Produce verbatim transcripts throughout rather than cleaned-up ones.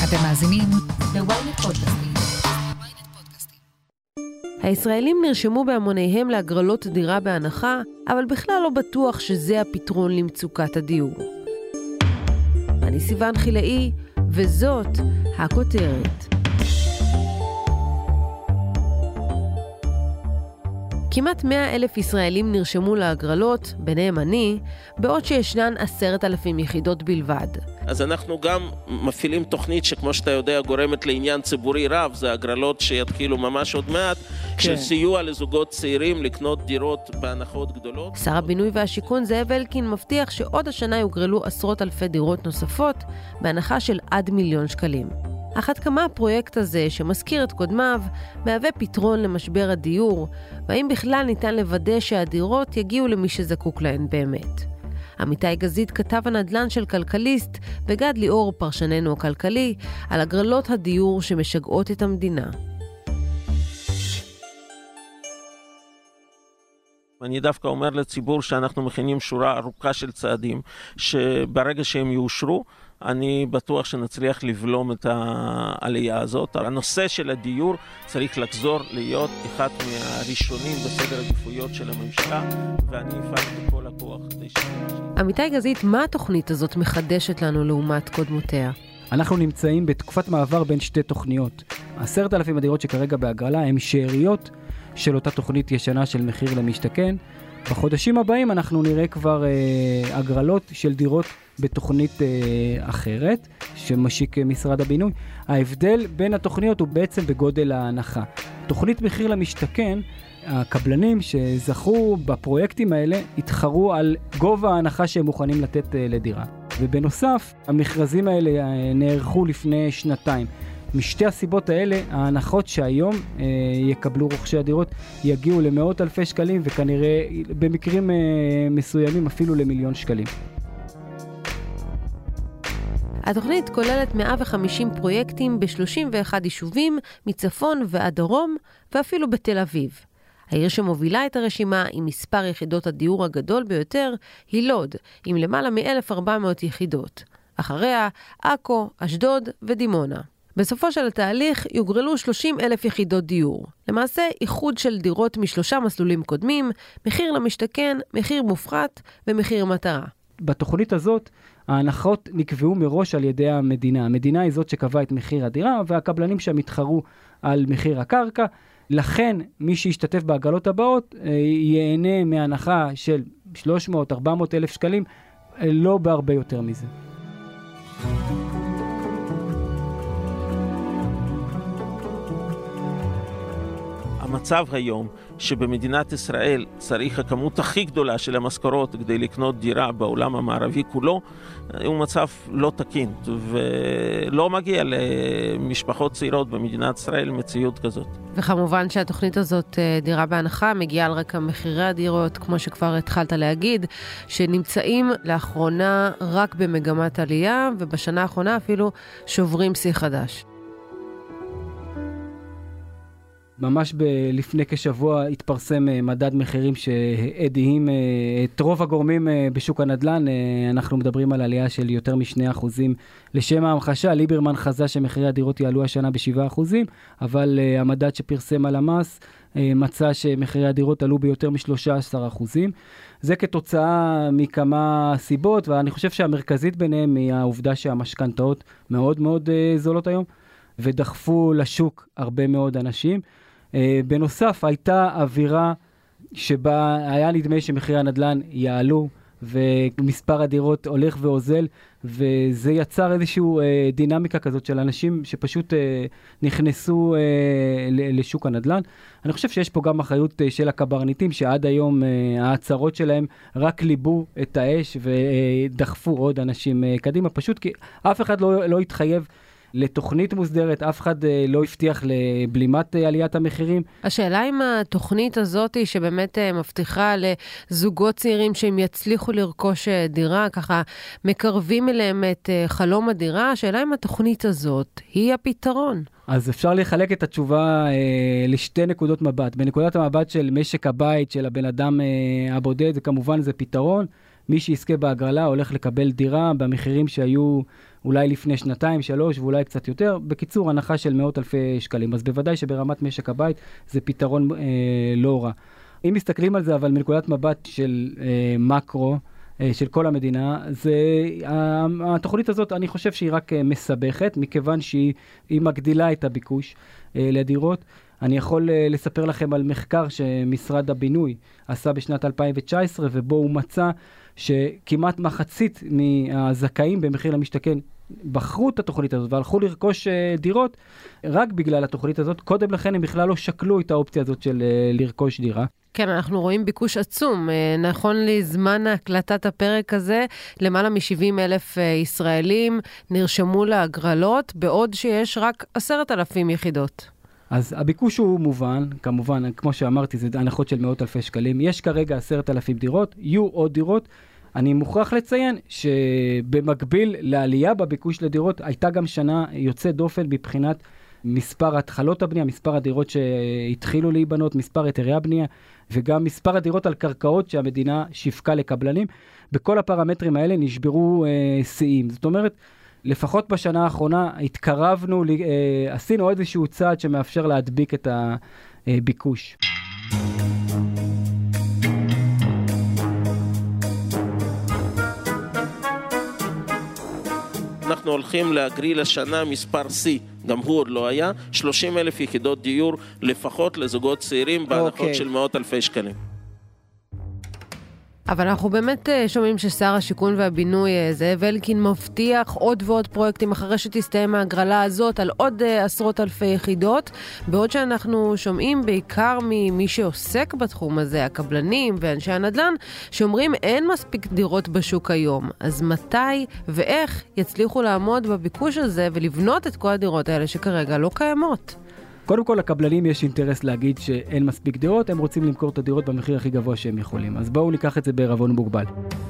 אתם מאזינים ל-ynet פודקאסטים. הישראלים נרשמו בהמוניהם להגרלות דירה בהנחה, אבל בכלל לא בטוח שזה הפתרון למצוקת הדיור. אני סיוון חילאי, וזאת הכותרת. כמעט מאה אלף ישראלים נרשמו להגרלות, ביניהם אני, בעוד שישנן עשרת אלפים יחידות בלבד. אז אנחנו גם מפעילים תוכנית שכמו שאתה יודע גורמת לעניין ציבורי רב, זה הגרלות שיתחילו ממש עוד מעט, כן. של סיוע לזוגות צעירים לקנות דירות בהנחות גדולות. שר הבינוי והשיכון זאב אלקין מבטיח שעוד השנה יוגרלו עשרות אלפי דירות נוספות, בהנחה של עד מיליון שקלים. אך עד כמה הפרויקט הזה, שמזכיר את קודמיו, מהווה פתרון למשבר הדיור, והאם בכלל ניתן לוודא שהדירות יגיעו למי שזקוק להן באמת. עמיתי גזית, כתב הנדל"ן של כלכליסט, וגד ליאור, פרשננו הכלכלי, על הגרלות הדיור שמשגעות את המדינה. אני דווקא אומר לציבור שאנחנו מכינים שורה ארוכה של צעדים, שברגע שהם יאושרו, אני בטוח שנצליח לבלום את העלייה הזאת. הנושא של הדיור צריך לחזור להיות אחד מהראשונים בסדר העדיפויות של הממשלה, ואני אפעל בכל הכוח. עמיתי גזית, מה התוכנית הזאת מחדשת לנו לעומת קודמותיה? אנחנו נמצאים בתקופת מעבר בין שתי תוכניות. עשרת אלפים הדירות שכרגע בהגרלה הם שאריות של אותה תוכנית ישנה של מחיר למשתכן. בחודשים הבאים אנחנו נראה כבר אה, הגרלות של דירות בתוכנית אה, אחרת שמשיק משרד הבינוי. ההבדל בין התוכניות הוא בעצם בגודל ההנחה. תוכנית מחיר למשתכן, הקבלנים שזכו בפרויקטים האלה התחרו על גובה ההנחה שהם מוכנים לתת אה, לדירה. ובנוסף, המכרזים האלה אה, נערכו לפני שנתיים. משתי הסיבות האלה, ההנחות שהיום אה, יקבלו רוכשי הדירות יגיעו למאות אלפי שקלים, וכנראה במקרים אה, מסוימים אפילו למיליון שקלים. התוכנית כוללת מאה וחמישים פרויקטים ב-שלושים ואחד יישובים, מצפון ועד דרום, ואפילו בתל אביב. העיר שמובילה את הרשימה עם מספר יחידות הדיור הגדול ביותר היא לוד, עם למעלה מ-אלף וארבע מאות יחידות. אחריה, עכו, אשדוד ודימונה. בסופו של התהליך יוגרלו שלושים אלף יחידות דיור. למעשה, איחוד של דירות משלושה מסלולים קודמים, מחיר למשתכן, מחיר מופחת ומחיר מטרה. בתוכנית הזאת, ההנחות נקבעו מראש על ידי המדינה. המדינה היא זאת שקבעה את מחיר הדירה, והקבלנים שם התחרו על מחיר הקרקע. לכן, מי שישתתף בהגרלות הבאות, ייהנה מהנחה של שלוש מאות עד ארבע מאות אלף שקלים, לא בהרבה יותר מזה. המצב היום שבמדינת ישראל צריך הכמות הכי גדולה של המשכורות כדי לקנות דירה בעולם המערבי כולו, הוא מצב לא תקין, ולא מגיע למשפחות צעירות במדינת ישראל מציאות כזאת. וכמובן שהתוכנית הזאת, דירה בהנחה, מגיעה על רקע מחירי הדירות, כמו שכבר התחלת להגיד, שנמצאים לאחרונה רק במגמת עלייה, ובשנה האחרונה אפילו שוברים שיא חדש. ממש ב- לפני כשבוע התפרסם מדד מחירים שהדהים את רוב הגורמים בשוק הנדל"ן. אנחנו מדברים על עלייה של יותר משני אחוזים. לשם ההמחשה, ליברמן חזה שמחירי הדירות יעלו השנה בשבעה אחוזים, אבל המדד שפרסם על המס מצא שמחירי הדירות עלו ביותר משלושה עשר אחוזים. זה כתוצאה מכמה סיבות, ואני חושב שהמרכזית ביניהם היא העובדה שהמשכנתאות מאוד מאוד זולות היום, ודחפו לשוק הרבה מאוד אנשים. בנוסף, הייתה אווירה שבה היה נדמה שמחירי הנדל"ן יעלו, ומספר הדירות הולך ואוזל, וזה יצר איזושהי דינמיקה כזאת של אנשים שפשוט נכנסו לשוק הנדל"ן. אני חושב שיש פה גם אחריות של הקברניטים, שעד היום ההצהרות שלהם רק ליבו את האש ודחפו עוד אנשים קדימה, פשוט כי אף אחד לא, לא התחייב לתוכנית מוסדרת, אף אחד לא הבטיח לבלימת עליית המחירים. השאלה אם התוכנית הזאת היא שבאמת מבטיחה לזוגות צעירים שהם יצליחו לרכוש דירה, ככה מקרבים אליהם את חלום הדירה, השאלה אם התוכנית הזאת היא הפתרון. אז אפשר לחלק את התשובה אה, לשתי נקודות מבט. בנקודת המבט של משק הבית, של הבן אדם אה, הבודד, זה כמובן זה פתרון. מי שיזכה בהגרלה הולך לקבל דירה במחירים שהיו אולי לפני שנתיים, שלוש, ואולי קצת יותר. בקיצור, הנחה של מאות אלפי שקלים. אז בוודאי שברמת משק הבית זה פתרון אה, לא רע. אם מסתכלים על זה, אבל מנקודת מבט של אה, מקרו, אה, של כל המדינה, זה, אה, התוכנית הזאת, אני חושב שהיא רק אה, מסבכת, מכיוון שהיא מגדילה את הביקוש אה, לדירות. אני יכול אה, לספר לכם על מחקר שמשרד הבינוי עשה בשנת אלפיים תשע עשרה, ובו הוא מצא שכמעט מחצית מהזכאים במחיר למשתכן בחרו את התוכנית הזאת והלכו לרכוש uh, דירות רק בגלל התוכנית הזאת. קודם לכן הם בכלל לא שקלו את האופציה הזאת של uh, לרכוש דירה. כן, אנחנו רואים ביקוש עצום. נכון לזמן הקלטת הפרק הזה, למעלה מ-שבעים אלף ישראלים נרשמו להגרלות, בעוד שיש רק עשרת אלפים יחידות. אז הביקוש הוא מובן, כמובן, כמו שאמרתי, זה הנחות של מאות אלפי שקלים. יש כרגע עשרת אלפים דירות, יהיו עוד דירות. אני מוכרח לציין שבמקביל לעלייה בביקוש לדירות, הייתה גם שנה יוצאת דופן מבחינת מספר התחלות הבנייה, מספר הדירות שהתחילו להיבנות, מספר היתרי הבנייה, וגם מספר הדירות על קרקעות שהמדינה שיווקה לקבלנים. בכל הפרמטרים האלה נשברו אה, שיאים. זאת אומרת, לפחות בשנה האחרונה התקרבנו, אה, עשינו איזשהו צעד שמאפשר להדביק את הביקוש. אנחנו הולכים להגריל השנה מספר C, גם הוא עוד לא היה, שלושים אלף יחידות דיור לפחות לזוגות צעירים בהנחות של מאות אלפי שקלים. אבל אנחנו באמת שומעים ששר השיכון והבינוי זאב אלקין מבטיח עוד ועוד פרויקטים אחרי שתסתיים ההגרלה הזאת על עוד עשרות אלפי יחידות, בעוד שאנחנו שומעים בעיקר ממי שעוסק בתחום הזה, הקבלנים ואנשי הנדל"ן, שאומרים אין מספיק דירות בשוק היום. אז מתי ואיך יצליחו לעמוד בביקוש הזה ולבנות את כל הדירות האלה שכרגע לא קיימות? קודם כל, לקבלנים יש אינטרס להגיד שאין מספיק דירות, הם רוצים למכור את הדירות במחיר הכי גבוה שהם יכולים. אז בואו ניקח את זה בערבון מוגבל.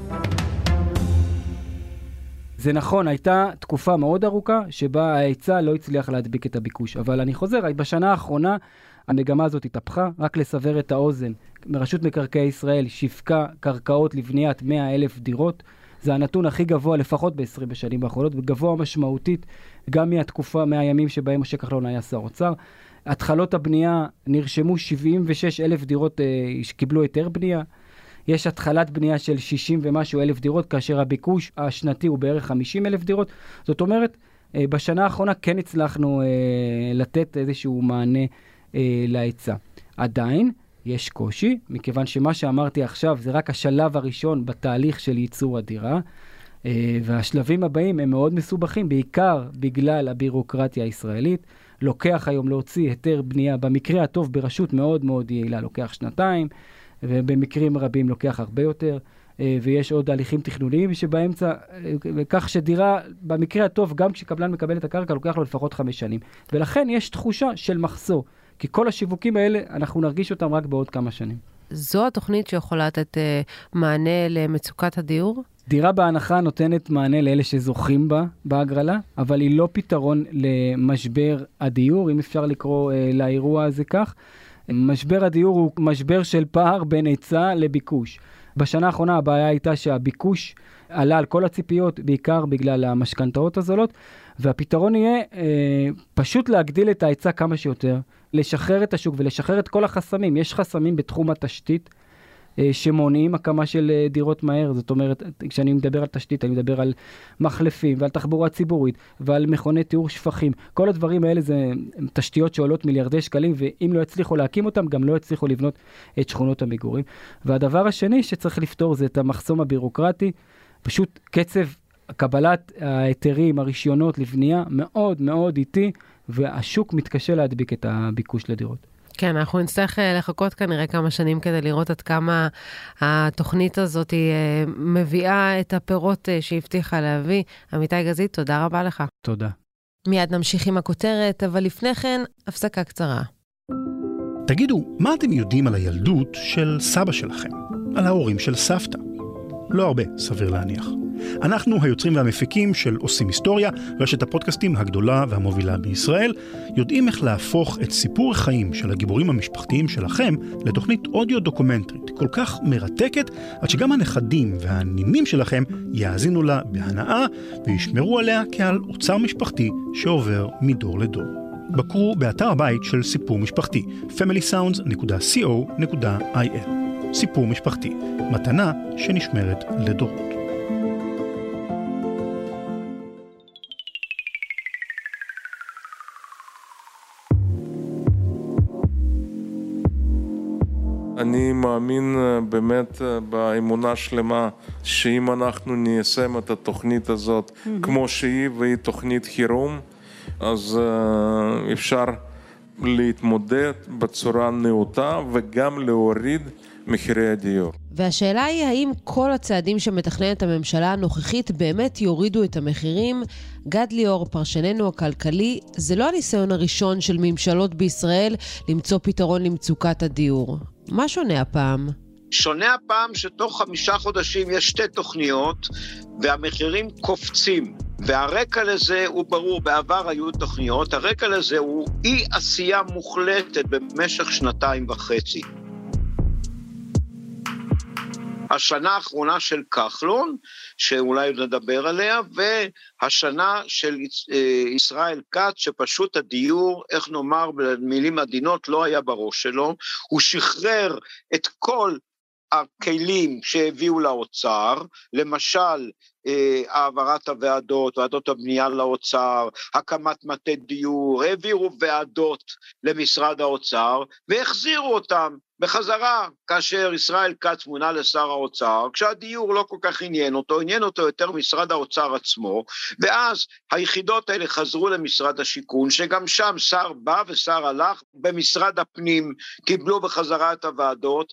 זה נכון, הייתה תקופה מאוד ארוכה שבה ההיצע לא הצליח להדביק את הביקוש. אבל אני חוזר, בשנה האחרונה המגמה הזאת התהפכה. רק לסבר את האוזן, מרשות מקרקעי ישראל שיווקה קרקעות לבניית מאה אלף דירות. זה הנתון הכי גבוה לפחות ב-עשרים בשנים האחרונות, וגבוה משמעותית גם מהתקופה, מהימים שבהם משה כחלון היה שר אוצר. התחלות הבנייה נרשמו שבעים ושש אלף דירות אה, שקיבלו היתר בנייה. יש התחלת בנייה של שישים ומשהו אלף דירות, כאשר הביקוש השנתי הוא בערך חמישים אלף דירות. זאת אומרת, אה, בשנה האחרונה כן הצלחנו אה, לתת איזשהו מענה אה, להיצע. עדיין יש קושי, מכיוון שמה שאמרתי עכשיו זה רק השלב הראשון בתהליך של ייצור הדירה, אה, והשלבים הבאים הם מאוד מסובכים, בעיקר בגלל הבירוקרטיה הישראלית. לוקח היום להוציא היתר בנייה, במקרה הטוב ברשות מאוד מאוד יעילה, לוקח שנתיים, ובמקרים רבים לוקח הרבה יותר, ויש עוד הליכים תכנוניים שבאמצע, כך שדירה, במקרה הטוב, גם כשקבלן מקבל את הקרקע, לוקח לו לפחות חמש שנים. ולכן יש תחושה של מחסור, כי כל השיווקים האלה, אנחנו נרגיש אותם רק בעוד כמה שנים. זו התוכנית שיכולה לתת מענה למצוקת הדיור? דירה בהנחה נותנת מענה לאלה שזוכים בה בהגרלה, אבל היא לא פתרון למשבר הדיור, אם אפשר לקרוא אה, לאירוע הזה כך. משבר הדיור הוא משבר של פער בין היצע לביקוש. בשנה האחרונה הבעיה הייתה שהביקוש עלה על כל הציפיות, בעיקר בגלל המשכנתאות הזולות, והפתרון יהיה אה, פשוט להגדיל את ההיצע כמה שיותר, לשחרר את השוק ולשחרר את כל החסמים. יש חסמים בתחום התשתית, שמונעים הקמה של דירות מהר. זאת אומרת, כשאני מדבר על תשתית, אני מדבר על מחלפים ועל תחבורה ציבורית ועל מכוני טיהור שפכים. כל הדברים האלה זה תשתיות שעולות מיליארדי שקלים, ואם לא הצליחו להקים אותם, גם לא הצליחו לבנות את שכונות המגורים. והדבר השני שצריך לפתור זה את המחסום הבירוקרטי. פשוט קצב קבלת ההיתרים, הרישיונות לבנייה מאוד מאוד איטי, והשוק מתקשה להדביק את הביקוש לדירות. כן, אנחנו נצטרך לחכות כנראה כמה שנים כדי לראות עד כמה התוכנית הזאת מביאה את הפירות שהבטיחה להביא. עמיתי גזית, תודה רבה לך. תודה. מיד נמשיך עם הכותרת, אבל לפני כן, הפסקה קצרה. תגידו, מה אתם יודעים על הילדות של סבא שלכם? על ההורים של סבתא? לא הרבה, סביר להניח. אנחנו היוצרים והמפיקים של עושים היסטוריה, רשת הפודקאסטים הגדולה והמובילה בישראל, יודעים איך להפוך את סיפור החיים של הגיבורים המשפחתיים שלכם לתוכנית אודיו דוקומנטרית, כל כך מרתקת, עד שגם הנכדים והנינים שלכם יאזינו לה בהנאה וישמרו עליה כעל אוצר משפחתי שעובר מדור לדור. בקרו באתר הבית של סיפור משפחתי, פמילי סאונדס נקודה סי או נקודה איי אל. סיפור משפחתי, מתנה שנשמרת לדורות. אני מאמין באמת באמונה שלמה שאם אנחנו ניישם את התוכנית הזאת mm-hmm. כמו שהיא, והיא תוכנית חירום, אז uh, אפשר להתמודד בצורה נאותה וגם להוריד מחירי הדיור. והשאלה היא האם כל הצעדים שמתכננת הממשלה הנוכחית באמת יורידו את המחירים. גד ליאור, פרשננו הכלכלי, זה לא הניסיון הראשון של ממשלות בישראל למצוא פתרון למצוקת הדיור. מה שונה הפעם? שונה הפעם שתוך חמישה חודשים יש שתי תוכניות והמחירים קופצים. והרקע לזה הוא ברור, בעבר היו תוכניות, הרקע לזה הוא אי עשייה מוחלטת במשך שנתיים וחצי. השנה האחרונה של כחלון, שאולי נדבר עליה, והשנה של ישראל כץ, שפשוט הדיור, איך נאמר במילים עדינות, לא היה בראש שלו, הוא שחרר את כל הכלים שהביאו לאוצר, למשל העברת הוועדות, ועדות הבנייה לאוצר, הקמת מטה דיור, העבירו ועדות למשרד האוצר, והחזירו אותם בחזרה, כאשר ישראל כץ מונה לשר האוצר, כשהדיור לא כל כך עניין אותו, עניין אותו יותר משרד האוצר עצמו, ואז היחידות האלה חזרו למשרד השיכון, שגם שם שר בא ושר הלך, במשרד הפנים קיבלו בחזרה את הוועדות,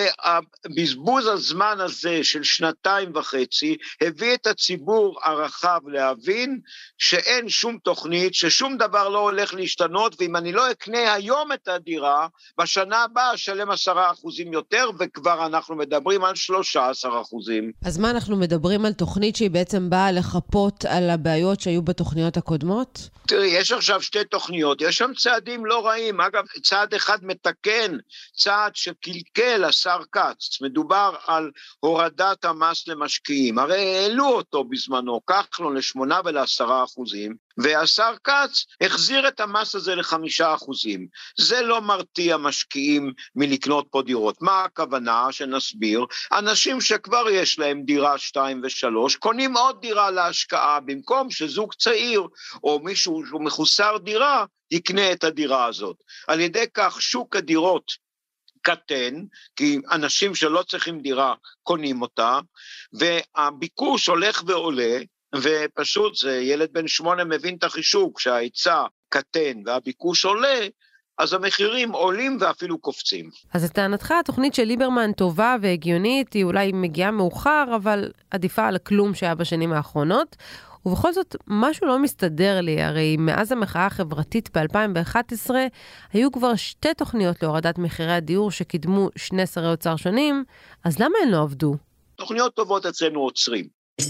והבזבוז הזמן הזה של שנתיים וחצי, הביא את הציבור הרחב להבין, שאין שום תוכנית, ששום דבר לא הולך להשתנות, ואם אני לא אקנה היום את הדירה, בשנה הבאה שלם עשרה אחוזים יותר, וכבר אנחנו מדברים על שלושה עשר אחוזים. אז מה אנחנו מדברים על תוכנית שהיא בעצם באה לחפות על הבעיות שהיו בתוכניות הקודמות? תראי, יש עכשיו שתי תוכניות, יש שם צעדים לא רעים, אגב, צעד אחד מתקן, צעד שקלקל השר כץ, מדובר על הורדת המס למשקיעים, הרי העלו אותו בזמנו, כחלון לשמונה ולעשרה אחוזים, והשר כץ החזיר את המס הזה לחמישה אחוזים. זה לא מרתיע משקיעים מלקנות פה דירות. מה הכוונה שנסביר? אנשים שכבר יש להם דירה שתיים ושלוש, קונים עוד דירה להשקעה, במקום שזוג צעיר או מישהו שהוא מחוסר דירה, יקנה את הדירה הזאת. על ידי כך שוק הדירות קטן, כי אנשים שלא צריכים דירה קונים אותה, והביקוש הולך ועולה, ופשוט זה ילד בן שמונה מבין את החישוק, כשההיצע קטן והביקוש עולה, אז המחירים עולים ואפילו קופצים. אז לטענתך, התוכנית של ליברמן טובה והגיונית, היא אולי מגיעה מאוחר, אבל עדיפה על הכלום שהיה בשנים האחרונות, ובכל זאת משהו לא מסתדר לי, הרי מאז המחאה החברתית ב-אלפיים ואחת עשרה, היו כבר שתי תוכניות להורדת מחירי הדיור שקידמו שני שרי אוצר שונים, אז למה הן לא עבדו? תוכניות טובות אצלנו עוצרים.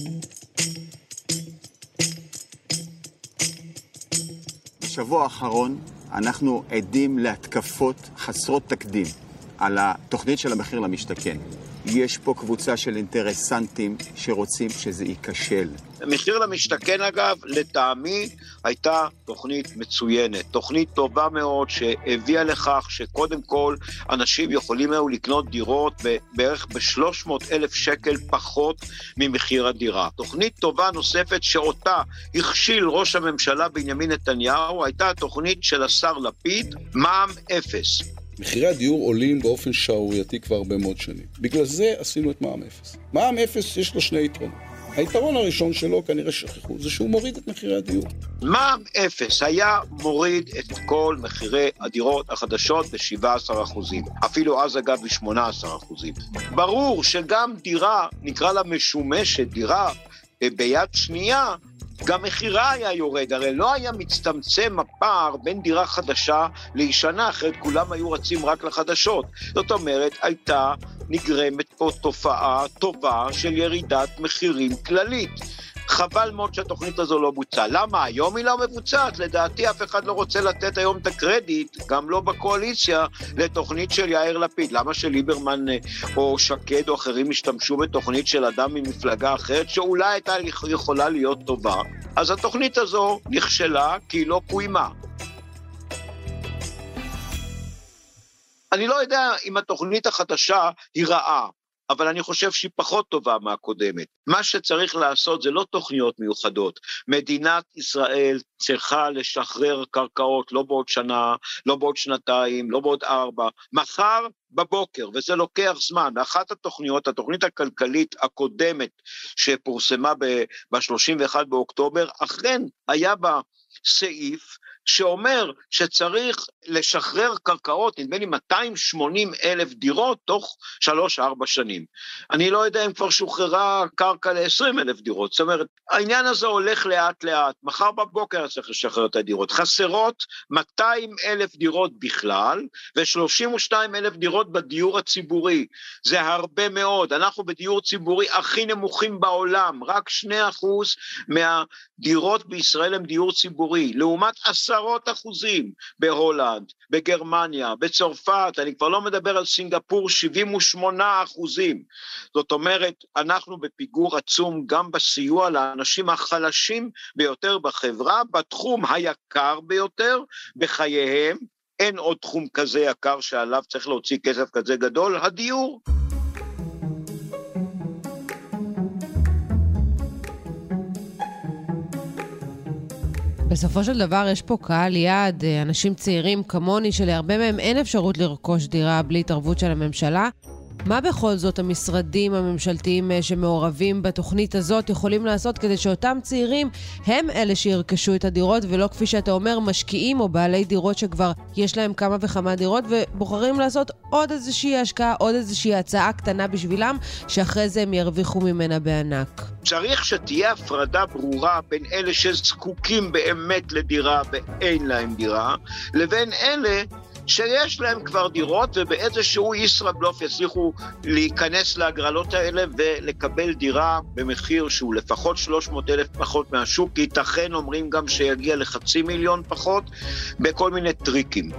בשבוע האחרון אנחנו עדים להתקפות חסרות תקדים על התוכנית של המחיר למשתכן. יש פה קבוצה של אינטרסנטים שרוצים שזה ייכשל. המחיר למשתכן אגב, לטעמי, הייתה תוכנית מצוינת, תוכנית טובה מאוד שהביאה לכך שקודם כל אנשים יכולים היו לקנות דירות בערך ב-שלוש מאות אלף שקל פחות ממחיר הדירה. תוכנית טובה נוספת שאותה הכשיל ראש הממשלה בנימין נתניהו, הייתה התוכנית של השר לפיד, מע"מ אפס. מחירי הדיור עולים באופן שערורייתי כבר הרבה מאוד שנים. בגלל זה עשינו את מע"מ אפס. מע"מ אפס יש לו שני יתרונות. היתרון הראשון שלו, כנראה שכחו, זה שהוא מוריד את מחירי הדיור. מע"מ אפס היה מוריד את כל מחירי הדירות החדשות ב-שבעה עשר אחוזים. אפילו אז אגב ב-שמונה עשר אחוזים. ברור שגם דירה, נקרא לה משומשת, דירה ביד שנייה, גם מחירה היה יורד, הרי לא היה מצטמצם הפער בין דירה חדשה לישנה, אחרת כולם היו רצים רק לחדשות. זאת אומרת, הייתה נגרמת פה תופעה טובה של ירידת מחירים כללית. חבל מאוד שהתוכנית הזו לא בוצעה. למה? היום היא לא מבוצעת. לדעתי אף אחד לא רוצה לתת היום את הקרדיט, גם לא בקואליציה, לתוכנית של יאיר לפיד. למה שליברמן או שקד או אחרים השתמשו בתוכנית של אדם ממפלגה אחרת, שאולי הייתה יכולה להיות טובה? אז התוכנית הזו נכשלה כי היא לא קוימה. אני לא יודע אם התוכנית החדשה היא רעה, אבל אני חושב שהיא פחות טובה מהקודמת. מה שצריך לעשות זה לא תוכניות מיוחדות. מדינת ישראל צריכה לשחרר קרקעות, לא בעוד שנה, לא בעוד שנתיים, לא בעוד ארבע, מחר בבוקר, וזה לוקח זמן. אחת התוכניות, התוכנית הכלכלית הקודמת שפורסמה ב-שלושים ואחד באוקטובר, אכן היה בה סעיף שאומר שצריך לשחרר קרקעות, נדמה לי מאתיים ושמונים אלף דירות תוך שלוש ארבע שנים. אני לא יודע אם כבר שוחררה קרקע ל-עשרים אלף דירות, זאת אומרת, העניין הזה הולך לאט לאט, מחר בבוקר צריך לשחרר את הדירות, חסרות מאתיים אלף דירות בכלל, ו-שלושים ושתיים אלף דירות בדיור הציבורי, זה הרבה מאוד, אנחנו בדיור ציבורי הכי נמוכים בעולם, רק שני אחוז מהדירות בישראל הם דיור ציבורי, לעומת עשרות אחוזים בהולנד, בגרמניה, בצרפת, אני כבר לא מדבר על סינגפור, שבעים ושמונה אחוזים. זאת אומרת, אנחנו בפיגור עצום גם בסיוע לאנשים החלשים ביותר בחברה, בתחום היקר ביותר בחייהם, אין עוד תחום כזה יקר שעליו צריך להוציא כסף כזה גדול, הדיור. בסופו של דבר יש פה קהל יעד, אנשים צעירים כמוני שלהרבה מהם אין אפשרות לרכוש דירה בלי התערבות של הממשלה. מה בכל זאת המשרדים הממשלתיים שמעורבים בתוכנית הזאת יכולים לעשות כדי שאותם צעירים הם אלה שירכשו את הדירות, ולא כפי שאתה אומר משקיעים או בעלי דירות שכבר יש להם כמה וכמה דירות ובוחרים לעשות עוד איזושהי השקעה, עוד איזושהי הצעה קטנה בשבילם שאחרי זה הם ירוויחו ממנה בענק? צריך שתהיה הפרדה ברורה בין אלה שזקוקים באמת לדירה ואין להם דירה, לבין אלה שיש להם כבר דירות ובאיזשהו ישראבלוף יצליחו להיכנס להגרלות האלה ולקבל דירה במחיר שהוא לפחות שלוש מאות אלף פחות מהשוק, ייתכן אומרים גם שיגיע לחצי מיליון פחות, בכל מיני טריקים.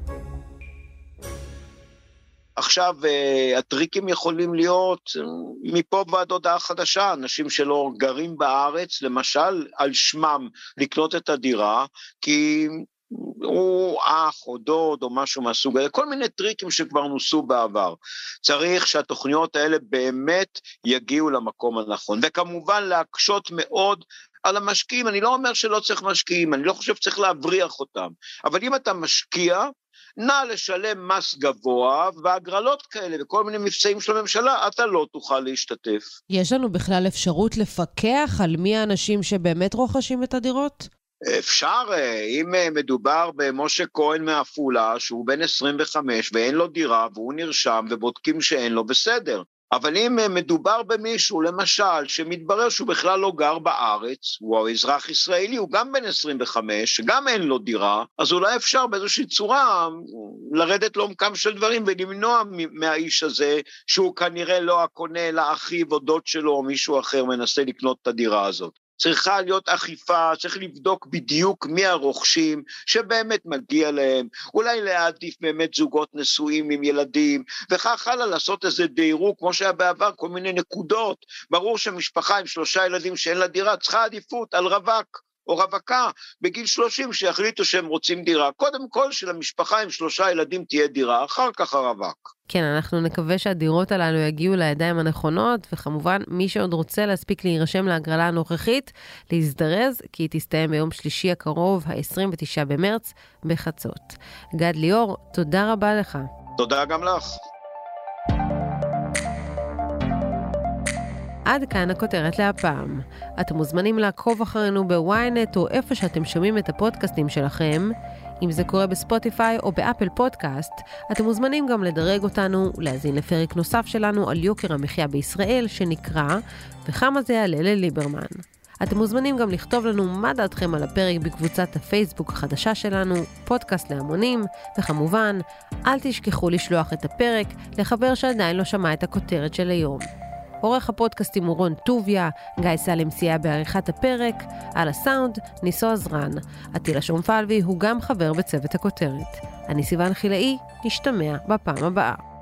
עכשיו, הטריקים יכולים להיות מפה ועד הודעה חדשה, אנשים שלא גרים בארץ, למשל, על שמם לקנות את הדירה, כי הוא אח או דוד או משהו מהסוג הזה, כל מיני טריקים שכבר נוסו בעבר. צריך שהתוכניות האלה באמת יגיעו למקום הנכון, וכמובן להקשות מאוד על המשקיעים. אני לא אומר שלא צריך משקיעים, אני לא חושב שצריך להבריח אותם, אבל אם אתה משקיע, נא לשלם מס גבוה, והגרלות כאלה וכל מיני מבצעים של הממשלה, אתה לא תוכל להשתתף. יש לנו בכלל אפשרות לפקח על מי האנשים שבאמת רוכשים את הדירות? אפשר, אם מדובר במשה כהן מעפולה, שהוא בן עשרים וחמש ואין לו דירה, והוא נרשם ובודקים שאין לו, בסדר. אבל אם מדובר במישהו, למשל, שמתברר שהוא בכלל לא גר בארץ, הוא אזרח ישראלי, הוא גם בן עשרים וחמש, שגם אין לו דירה, אז אולי אפשר באיזושהי צורה לרדת לעומקם של דברים, ולמנוע מהאיש הזה, שהוא כנראה לא הקונה, אלא אחיו או דוד שלו, או מישהו אחר מנסה לקנות את הדירה הזאת. צריכה להיות אכיפה, צריך לבדוק בדיוק מי הרוכשים שבאמת מגיע להם, אולי להעדיף באמת זוגות נשואים עם ילדים, וכך הלאה לעשות איזה דירוג, כמו שהיה בעבר, כל מיני נקודות. ברור שמשפחה עם שלושה ילדים שאין לה דירה, צריכה עדיפות על רווק או רווקה בגיל שלושים שהחליטו שהם רוצים דירה. קודם כל שלמשפחה עם שלושה ילדים תהיה דירה, אחר כך הרווק. כן, אנחנו נקווה שהדירות הללו יגיעו לידיים הנכונות, וכמובן מי שעוד רוצה להספיק להירשם להגרלה הנוכחית, להזדרז, כי היא תסתיים ביום שלישי הקרוב, ה-עשרים ותשעה במרץ, בחצות. גד ליאור, תודה רבה לך. תודה גם לך. עד כאן הכותרת להפעם. אתם מוזמנים לעקוב אחרינו בוויינט או איפה שאתם שומעים את הפודקאסטים שלכם. אם זה קורה בספוטיפיי או באפל פודקאסט, אתם מוזמנים גם לדרג אותנו ולהזין לפרק נוסף שלנו על יוקר המחיה בישראל שנקרא וכמה זה יעלה לליברמן. אתם מוזמנים גם לכתוב לנו מה דעתכם על הפרק בקבוצת הפייסבוק החדשה שלנו, פודקאסט להמונים, וכמובן, אל תשכחו לשלוח את הפרק לחבר שעדיין לא שמע את הכותרת של היום. עורך הפודקאסטים הוא רון טוביה, גיא סלם סייע בעריכת הפרק, על הסאונד ניסו עזרן. עטילה שומפלבי הוא גם חבר בצוות הכותרת. אני סיוון חילאי, נשתמע בפעם הבאה.